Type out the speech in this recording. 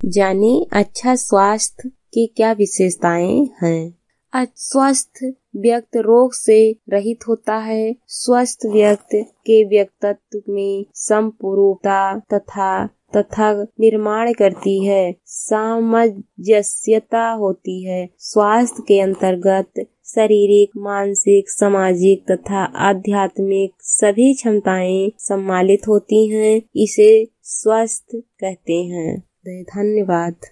जाने अच्छा स्वास्थ्य की क्या विशेषताएं हैं। स्वस्थ व्यक्ति रोग से रहित होता है। स्वस्थ व्यक्ति के व्यक्तित्व में संपूर्णता तथा निर्माण करती है, सामंजस्यता होती है। स्वास्थ्य के अंतर्गत शारीरिक, मानसिक, सामाजिक तथा आध्यात्मिक सभी क्षमताएं सम्मिलित होती हैं। इसे स्वस्थ कहते हैं। धन्यवाद।